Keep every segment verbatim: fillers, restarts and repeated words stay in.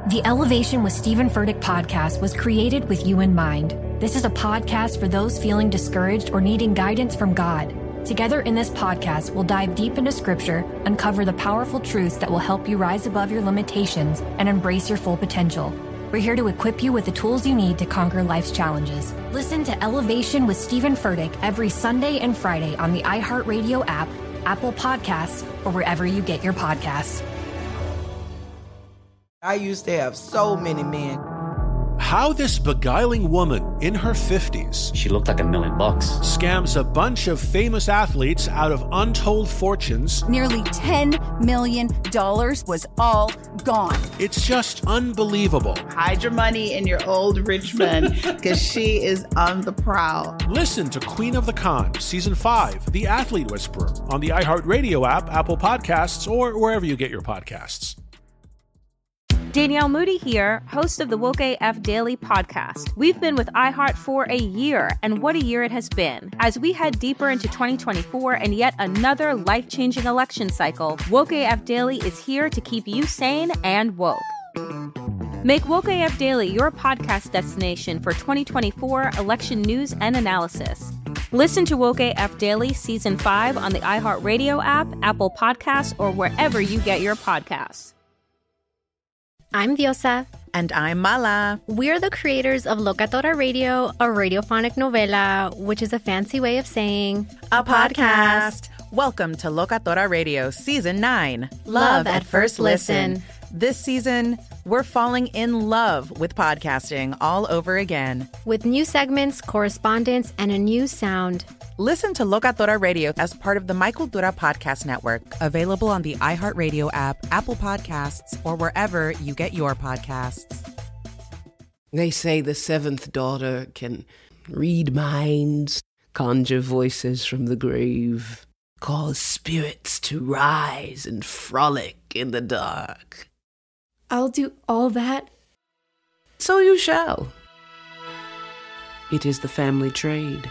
The Elevation with Stephen Furtick podcast was created with you in mind. This is a podcast for those feeling discouraged or needing guidance from God. Together in this podcast, we'll dive deep into Scripture, uncover the powerful truths that will help you rise above your limitations and embrace your full potential. We're here to equip you with the tools you need to conquer life's challenges. Listen to Elevation with Stephen Furtick every Sunday and Friday on the iHeartRadio app, Apple Podcasts, or wherever you get your podcasts. I used to have so many men. How this beguiling woman in her fifties, she looked like a million bucks, scams a bunch of famous athletes out of untold fortunes. Nearly ten million dollars was all gone. It's just unbelievable. Hide your money in your old rich man, because she is on the prowl. Listen to Queen of the Con, Season five, The Athlete Whisperer, on the iHeartRadio app, Apple Podcasts, or wherever you get your podcasts. Danielle Moody here, host of the Woke A F Daily podcast. We've been with iHeart for a year, and what a year it has been. As we head deeper into twenty twenty-four and yet another life-changing election cycle, Woke A F Daily is here to keep you sane and woke. Make Woke A F Daily your podcast destination for twenty twenty-four election news and analysis. Listen to Woke A F Daily Season five on the iHeartRadio app, Apple Podcasts, or wherever you get your podcasts. I'm Diosa. And I'm Mala. We're the creators of Locatora Radio, a radiophonic novela, which is a fancy way of saying a podcast. Welcome to Locatora Radio Season nine. Love, love at First Listen. listen. This season, we're falling in love with podcasting all over again. With new segments, correspondence, and a new sound. Listen to Locatora Radio as part of the Michael Dura Podcast Network. Available on the iHeartRadio app, Apple Podcasts, or wherever you get your podcasts. They say the seventh daughter can read minds, conjure voices from the grave, cause spirits to rise and frolic in the dark. I'll do all that. So you shall. It is the family trade.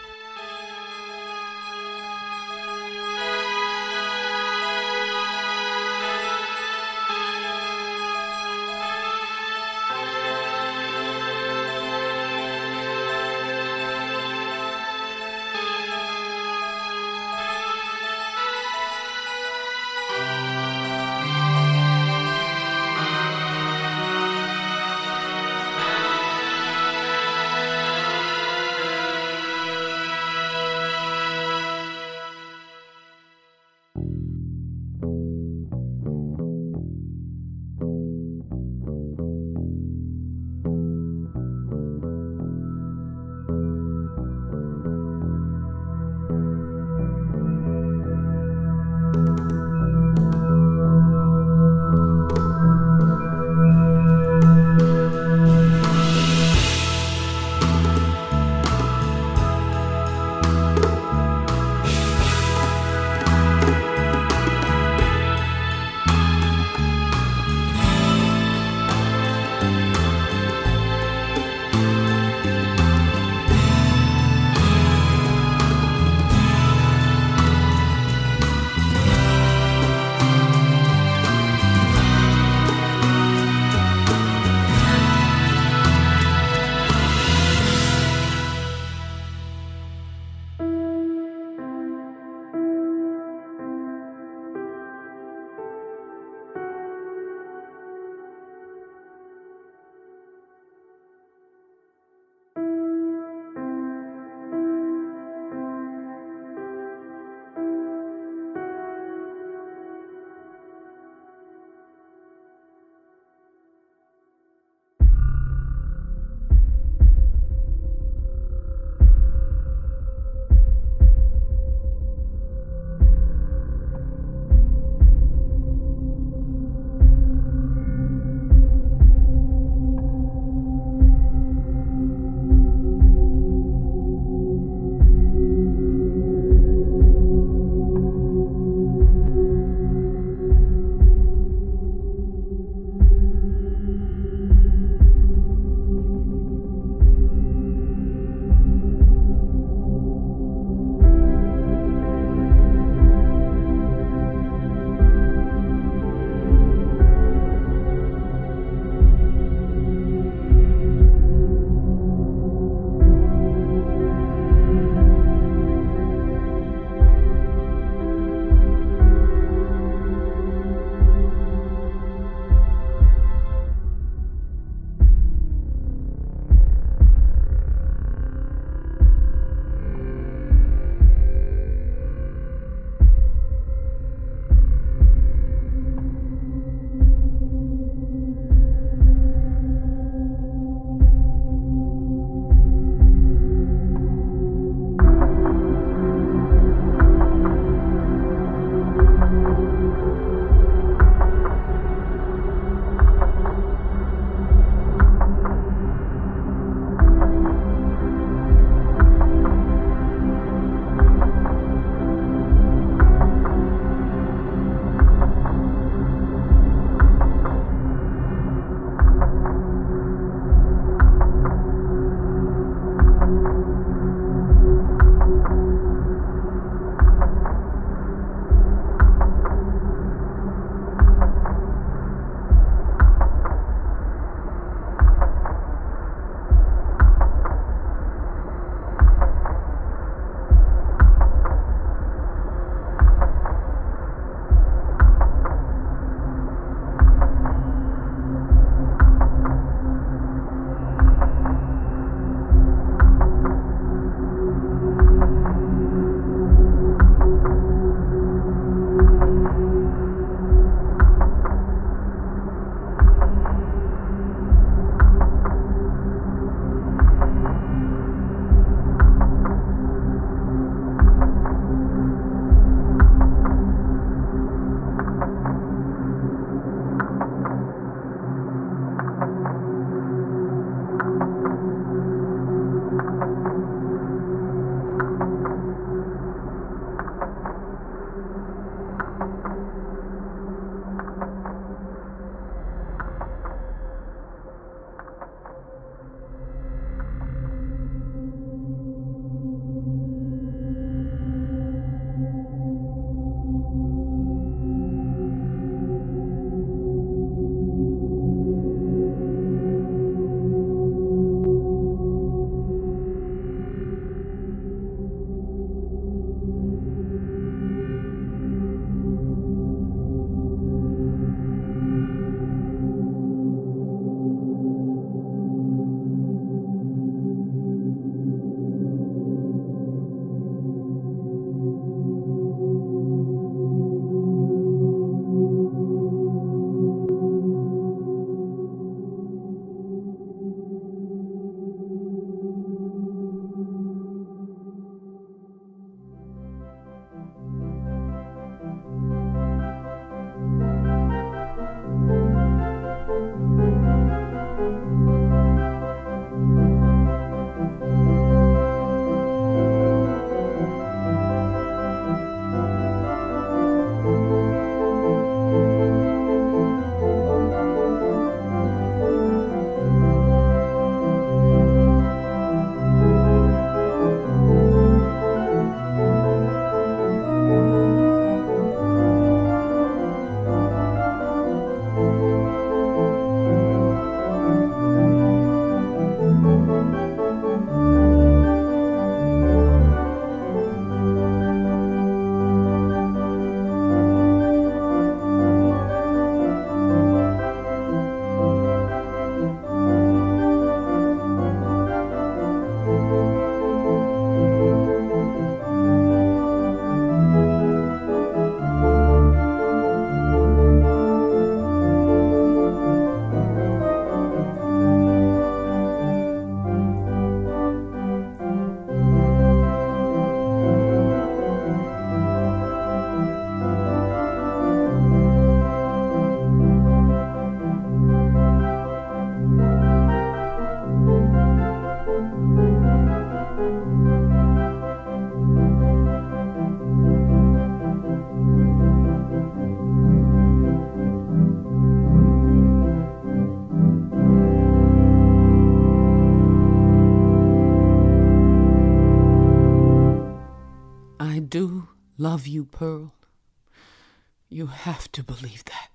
love you, Pearl. You have to believe that.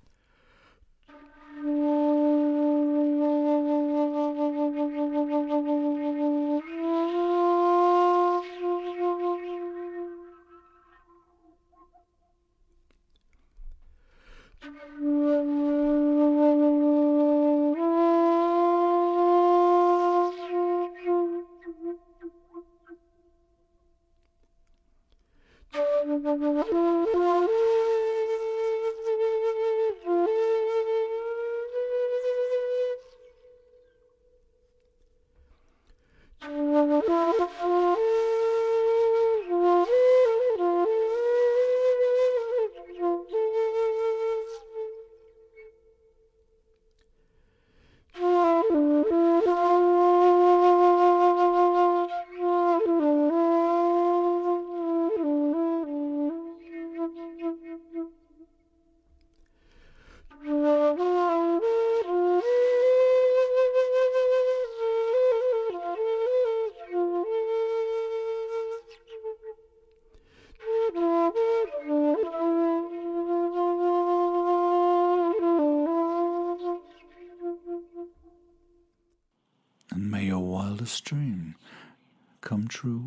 And may your wildest dream come true.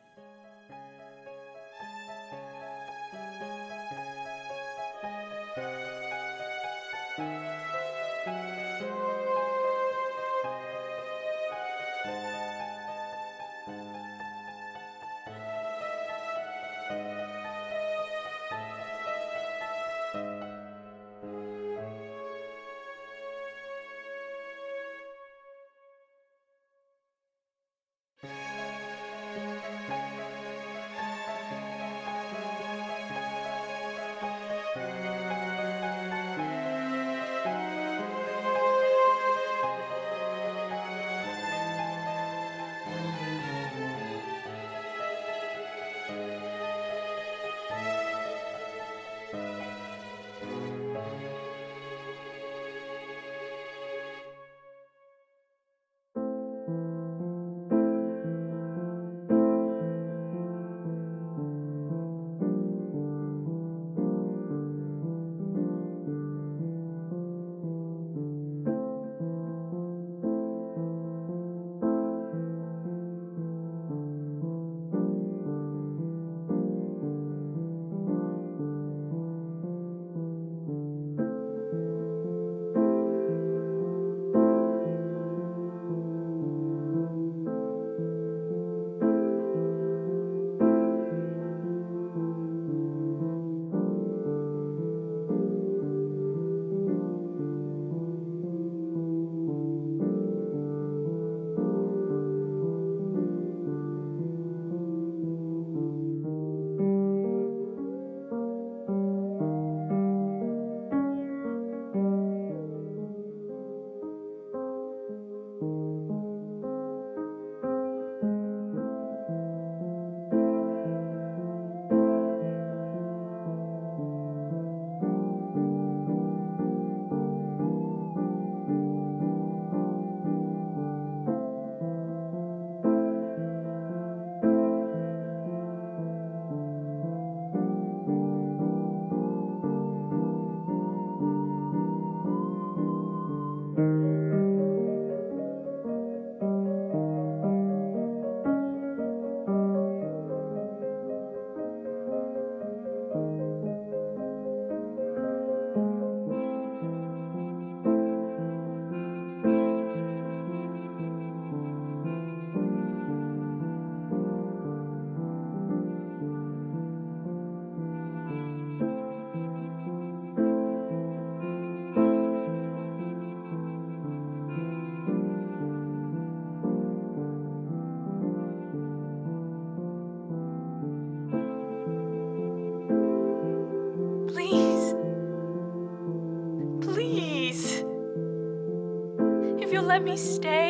Let me stay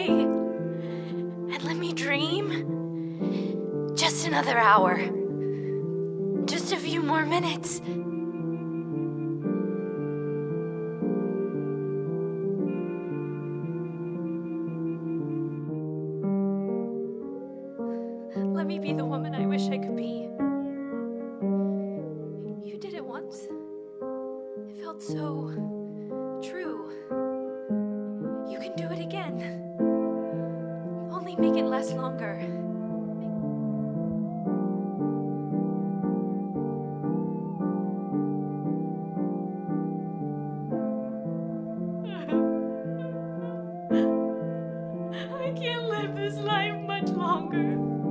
and let me dream. Just another hour. Just a few more minutes. Let me be the woman I wish I could be. You can do it again. Only make it last longer. I can't live this life much longer.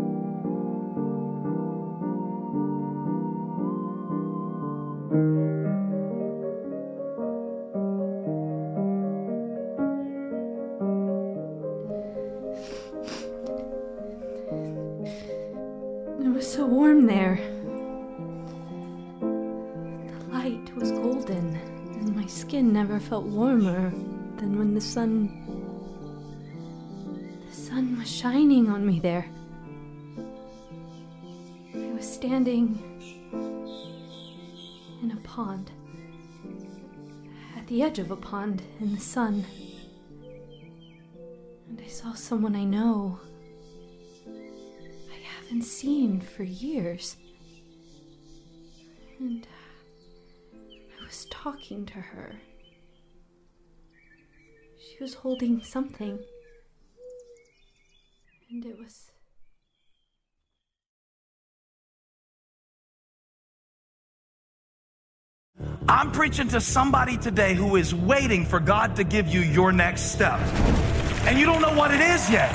It was so warm there. The light was golden, and my skin never felt warmer than when the sun... The sun was shining on me there. I was standing in a pond. At the edge of a pond in the sun. And I saw someone I know. I haven't seen for years. And I was talking to her. She was holding something. And it was... I'm preaching to somebody today who is waiting for God to give you your next step. And you don't know what it is yet.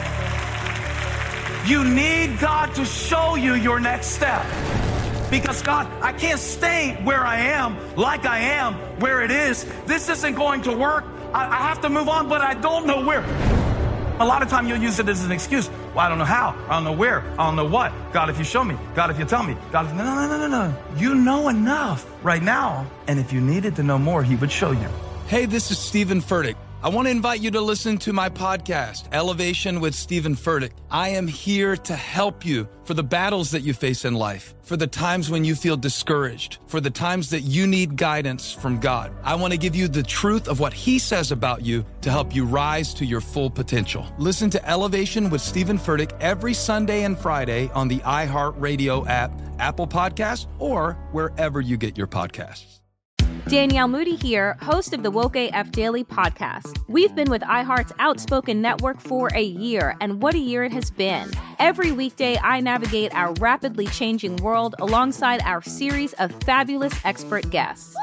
You need God to show you your next step. Because God, I can't stay where I am, like I am, where it is. This isn't going to work. I, I have to move on, but I don't know where. A lot of time you'll use it as an excuse. Well, I don't know how. I don't know where. I don't know what. God, if you show me. God, if you tell me. God, if... No, no, no, no, no. You know enough right now. And if you needed to know more, he would show you. Hey, this is Stephen Furtick. I want to invite you to listen to my podcast, Elevation with Stephen Furtick. I am here to help you for the battles that you face in life, for the times when you feel discouraged, for the times that you need guidance from God. I want to give you the truth of what he says about you to help you rise to your full potential. Listen to Elevation with Stephen Furtick every Sunday and Friday on the iHeartRadio app, Apple Podcasts, or wherever you get your podcasts. Danielle Moody here, host of the Woke A F Daily podcast. We've been with iHeart's Outspoken Network for a year, and what a year it has been. Every weekday, I navigate our rapidly changing world alongside our series of fabulous expert guests.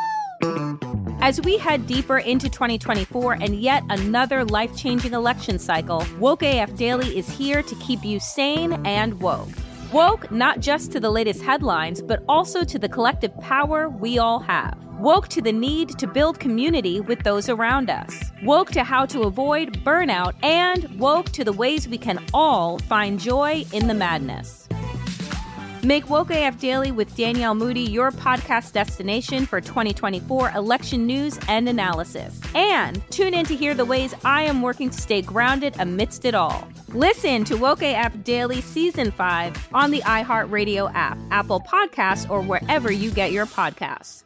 As we head deeper into twenty twenty-four and yet another life-changing election cycle, Woke A F Daily is here to keep you sane and woke. Woke not just to the latest headlines, but also to the collective power we all have. Woke to the need to build community with those around us. Woke to how to avoid burnout, and woke to the ways we can all find joy in the madness. Make Woke A F Daily with Danielle Moody your podcast destination for twenty twenty-four election news and analysis. And tune in to hear the ways I am working to stay grounded amidst it all. Listen to Woke A F Daily Season five on the iHeartRadio app, Apple Podcasts, or wherever you get your podcasts.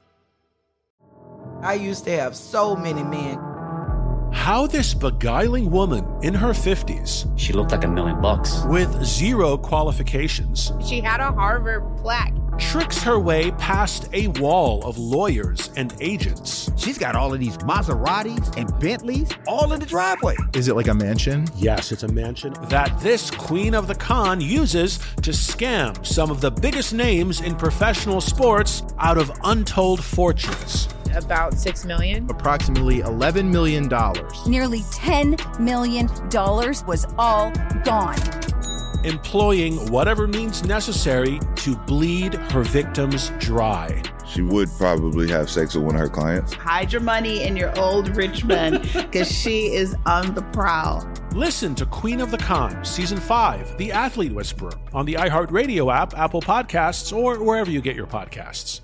I used to have so many men. How this beguiling woman in her fifties, she looked like a million bucks, with zero qualifications, she had a Harvard plaque, tricks her way past a wall of lawyers and agents. She's got all of these Maseratis and Bentleys all in the driveway. Is it like a mansion? Yes, it's a mansion that this queen of the con uses to scam some of the biggest names in professional sports out of untold fortunes. About six million dollars. Approximately eleven million dollars. Nearly ten million dollars was all gone. Employing whatever means necessary to bleed her victims dry. She would probably have sex with one of her clients. Hide your money in your old rich man, because she is on the prowl. Listen to Queen of the Con, Season five, The Athlete Whisperer, on the iHeartRadio app, Apple Podcasts, or wherever you get your podcasts.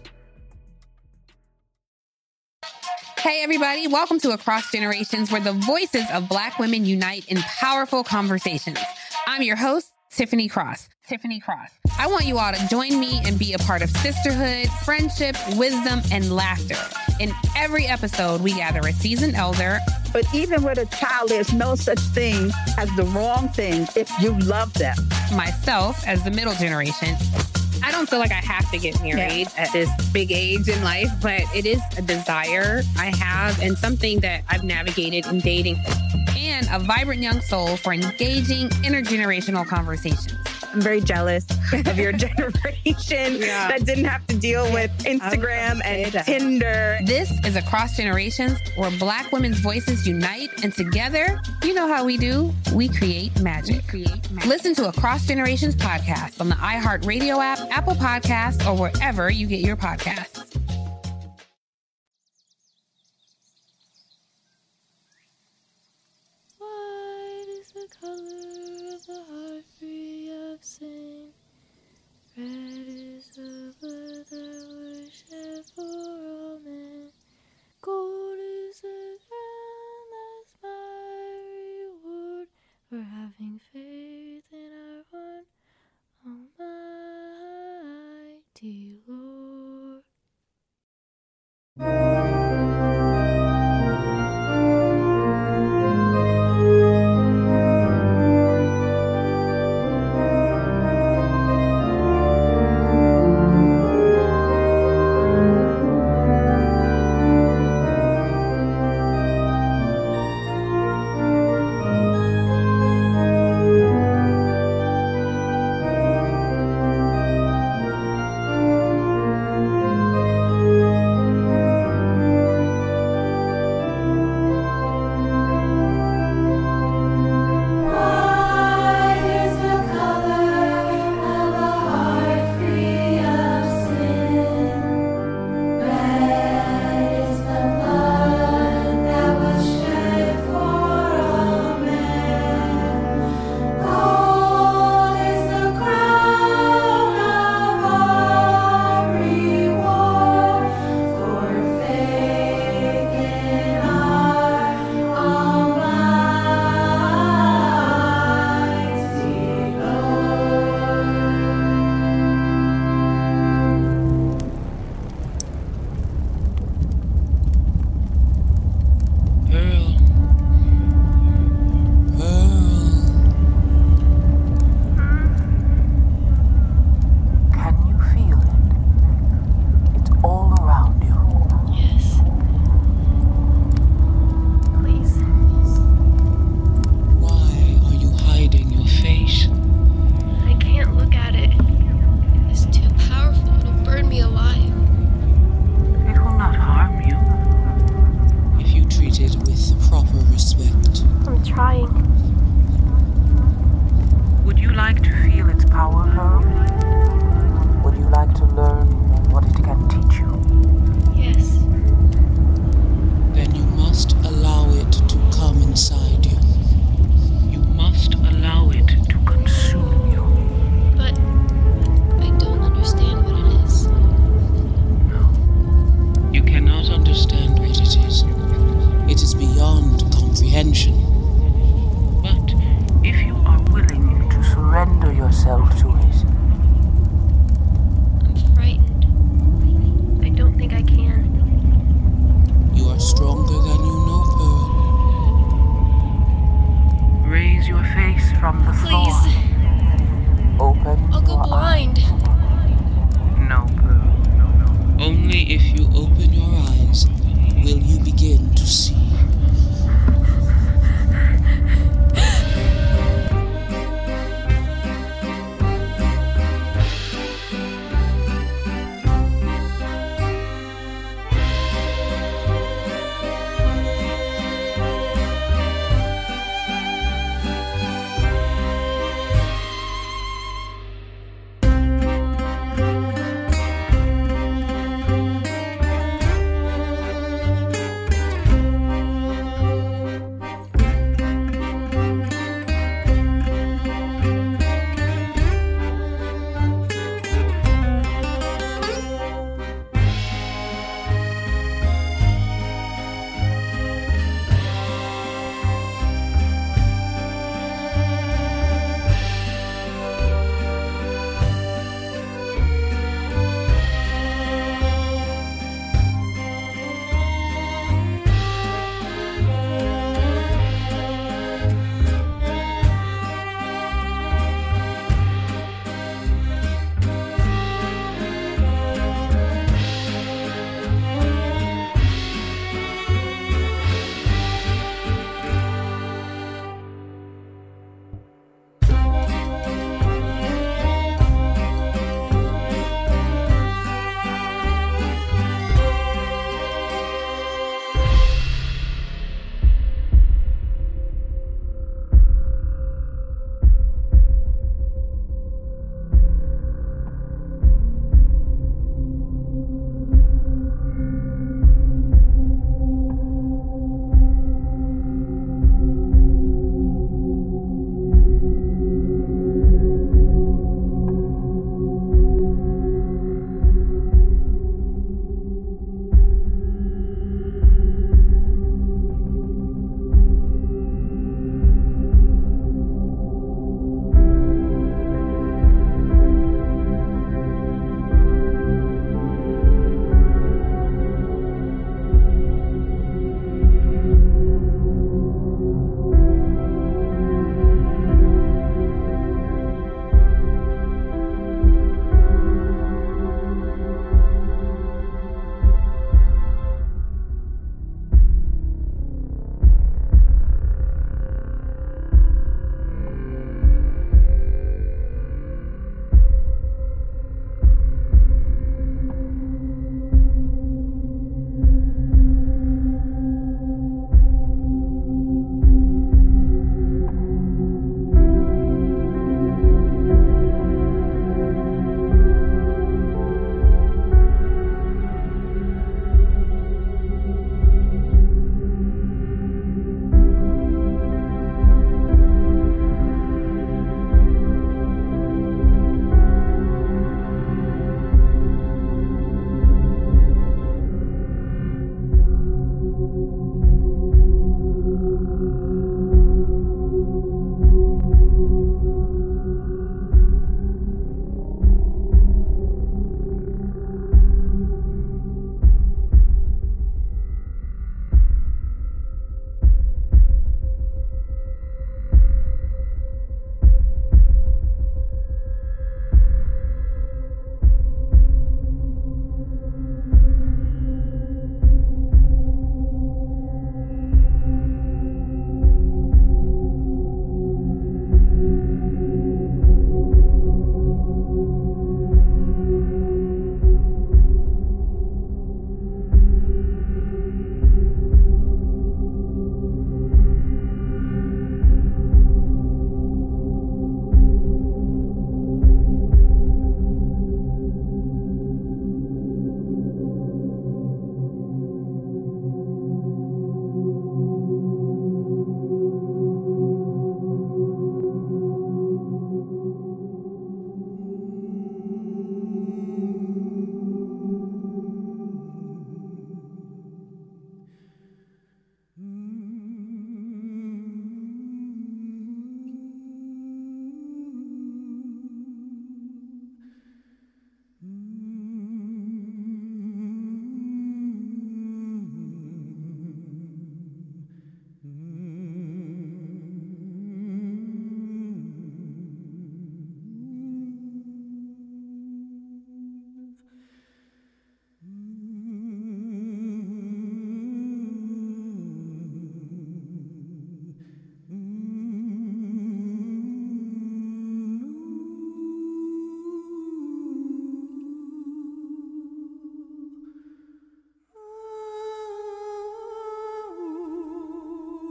Hey, everybody. Welcome to Across Generations, where the voices of Black women unite in powerful conversations. I'm your host, Tiffany Cross. Tiffany Cross. I want you all to join me and be a part of sisterhood, friendship, wisdom, and laughter. In every episode, we gather a seasoned elder. But even with a child, there's no such thing as the wrong thing if you love them. Myself, as the middle generation. I don't feel like I have to get married yeah. at this big age in life, but it is a desire I have and something that I've navigated in dating. and a vibrant young soul for engaging intergenerational conversations. I'm very jealous of your generation yeah. that didn't have to deal with Instagram and Tinder. This is Across Generations, where Black women's voices unite, and together, you know how we do, we create magic. We create magic. Listen to Across Generations podcast on the iHeartRadio app, Apple Podcasts, or wherever you get your podcasts. Sin. Red is the blood that was shed for all men. Gold is the crown, that's my reward for having faith in our one almighty Lord.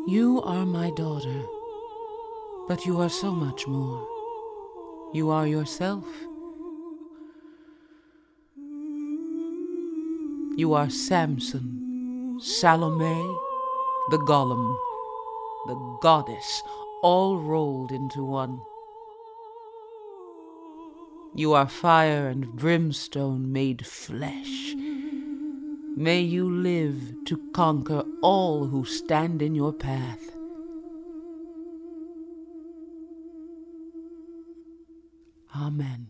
You are my daughter, but you are so much more. You are yourself. You are Samson, Salome, the Golem, the goddess, all rolled into one. You are fire and brimstone made flesh. May you live to conquer all who stand in your path. Amen.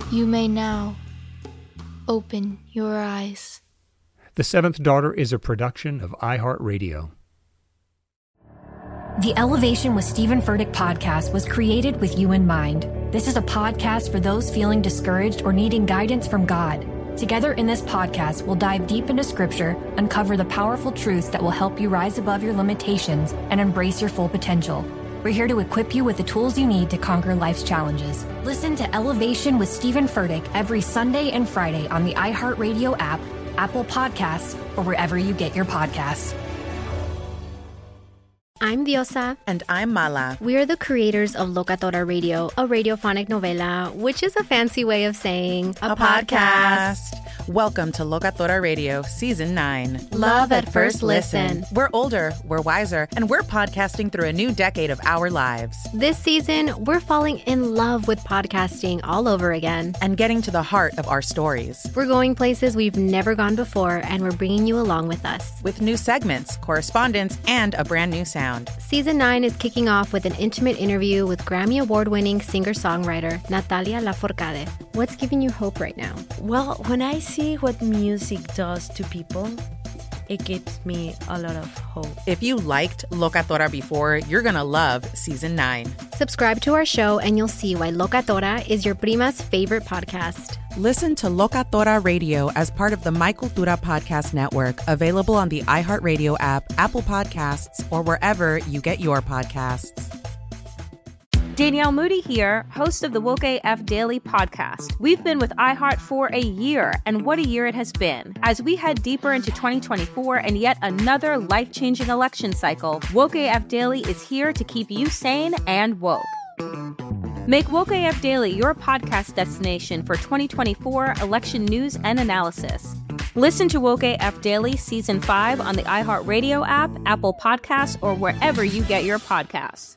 You may now open your eyes. The Seventh Daughter is a production of iHeartRadio. The Elevation with Stephen Furtick podcast was created with you in mind. This is a podcast for those feeling discouraged or needing guidance from God. Together in this podcast, we'll dive deep into Scripture, uncover the powerful truths that will help you rise above your limitations and embrace your full potential. We're here to equip you with the tools you need to conquer life's challenges. Listen to Elevation with Stephen Furtick every Sunday and Friday on the iHeartRadio app, Apple Podcasts, or wherever you get your podcasts. I'm Diosa. And I'm Mala. We are the creators of Locatora Radio, a radiophonic novela, which is a fancy way of saying a, a podcast. podcast. Welcome to Locatora Radio Season nine. Love at first listen. We're older, we're wiser, and we're podcasting through a new decade of our lives. This season, we're falling in love with podcasting all over again. And getting to the heart of our stories. We're going places we've never gone before, and we're bringing you along with us. With new segments, correspondence, and a brand new sound. Season nine is kicking off with an intimate interview with Grammy Award-winning singer-songwriter Natalia Lafourcade. What's giving you hope right now? Well, when I see what music does to people, it gives me a lot of hope. If you liked Locatora before, you're going to love Season nine. Subscribe to our show and you'll see why Locatora is your prima's favorite podcast. Listen to Locatora Radio as part of the My Cultura Podcast Network, available on the iHeartRadio app, Apple Podcasts, or wherever you get your podcasts. Danielle Moody here, host of the Woke A F Daily podcast. We've been with iHeart for a year, and what a year it has been. As we head deeper into twenty twenty-four and yet another life-changing election cycle, Woke A F Daily is here to keep you sane and woke. Make Woke A F Daily your podcast destination for twenty twenty-four election news and analysis. Listen to Woke A F Daily Season five on the iHeartRadio app, Apple Podcasts, or wherever you get your podcasts.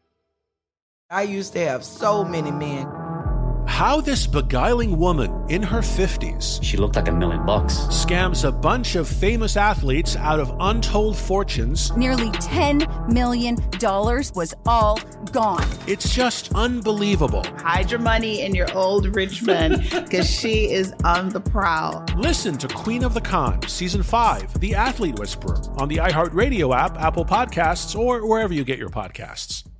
I used to have so many men. How this beguiling woman in her fifties, she looked like a million bucks, scams a bunch of famous athletes out of untold fortunes. Nearly ten million dollars was all gone. It's just unbelievable. Hide your money in your old rich man, because she is on the prowl. Listen to Queen of the Con, Season five, The Athlete Whisperer, on the iHeartRadio app, Apple Podcasts, or wherever you get your podcasts.